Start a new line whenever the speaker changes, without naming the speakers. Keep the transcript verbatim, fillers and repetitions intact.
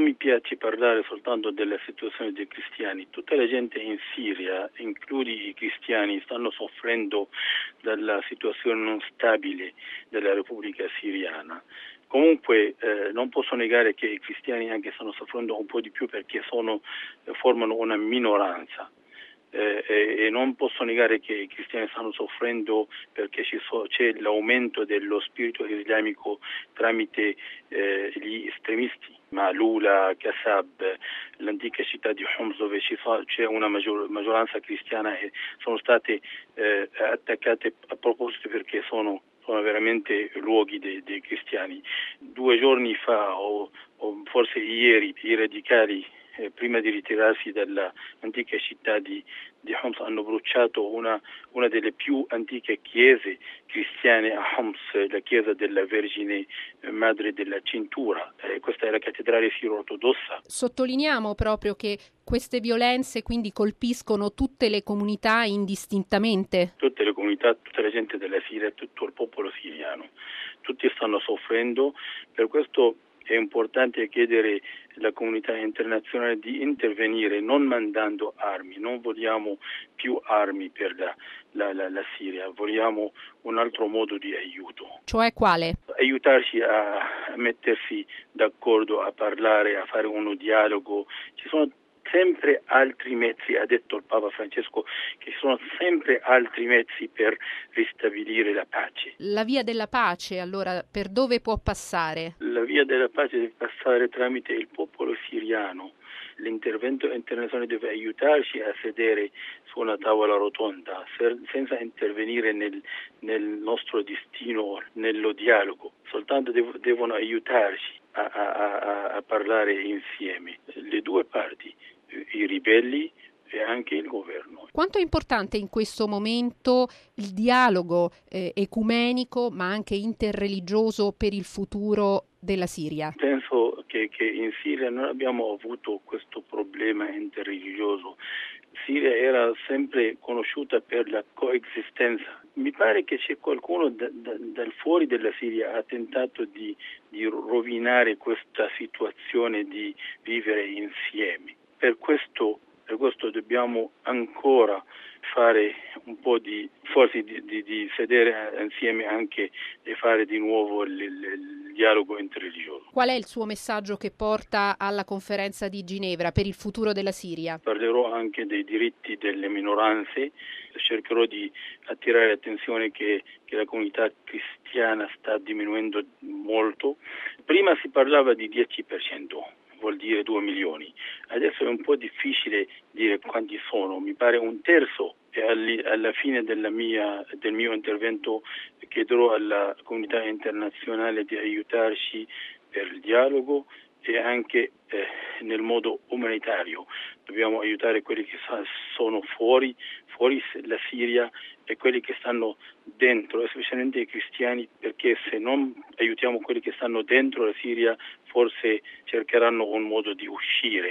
mi piace parlare soltanto della situazione dei cristiani. Tutta la gente in Siria, inclusi i cristiani, stanno soffrendo dalla situazione non stabile della Repubblica Siriana. Comunque eh, non posso negare che i cristiani anche stanno soffrendo un po' di più perché sono, formano una minoranza. Eh, e, e non posso negare che i cristiani stanno soffrendo perché ci so, c'è l'aumento dello spirito islamico tramite eh, gli estremisti. Malula, Kasab, l'antica città di Homs dove ci so, c'è una maggior, maggioranza cristiana e sono state eh, attaccate a proposito perché sono sono veramente luoghi dei, dei cristiani. Due giorni fa o, o forse ieri i radicali eh, prima di ritirarsi dall'antica città di, di Homs hanno bruciato una, una delle più antiche chiese cristiane a Homs, la chiesa della Vergine Madre della Cintura. Eh, questa è la cattedrale siro-ortodossa.
Sottolineiamo proprio che queste violenze quindi colpiscono tutte le comunità indistintamente.
Tutte le comunità, tutta la gente della Siria, tutto il popolo siriano. Tutti stanno soffrendo, per questo è importante chiedere alla comunità internazionale di intervenire non mandando armi, non vogliamo più armi per la, la, la, la Siria, vogliamo un altro modo di aiuto.
Cioè quale?
Aiutarci a, a mettersi d'accordo, a parlare, a fare uno dialogo. Ci sono sempre altri mezzi, ha detto il Papa Francesco, che ci sono sempre altri mezzi per ristabilire la pace.
La via della pace, allora, per dove può passare?
La via della pace deve passare tramite il popolo siriano. L'intervento internazionale deve aiutarci a sedere su una tavola rotonda, senza intervenire nel, nel nostro destino, nello dialogo. Soltanto dev- devono aiutarci a, a, a, a parlare insieme. Le due parti, i ribelli e anche il governo.
Quanto è importante in questo momento il dialogo eh, ecumenico ma anche interreligioso per il futuro della Siria?
Penso che, che in Siria non abbiamo avuto questo problema interreligioso. Siria era sempre conosciuta per la coesistenza. Mi pare che c'è qualcuno da, da, dal fuori della Siria ha tentato di, di rovinare questa situazione di vivere insieme. Per questo, per questo dobbiamo ancora fare un po' di, forse di, di, di sedere insieme anche e fare di nuovo il, il, il dialogo interreligioso.
Qual è il suo messaggio che porta alla conferenza di Ginevra per il futuro della Siria?
Parlerò anche dei diritti delle minoranze, cercherò di attirare l'attenzione che, che la comunità cristiana sta diminuendo molto. Prima si parlava di dieci per cento. Vuol dire due milioni. Adesso è un po' difficile dire quanti sono, mi pare un terzo e alla fine della mia, del mio intervento chiederò alla comunità internazionale di aiutarci per il dialogo e anche eh, nel modo umanitario. Dobbiamo aiutare quelli che sono fuori, fuori la Siria e quelli che stanno dentro, specialmente i cristiani, perché se non aiutiamo quelli che stanno dentro la Siria, forse cercheranno un modo di uscire.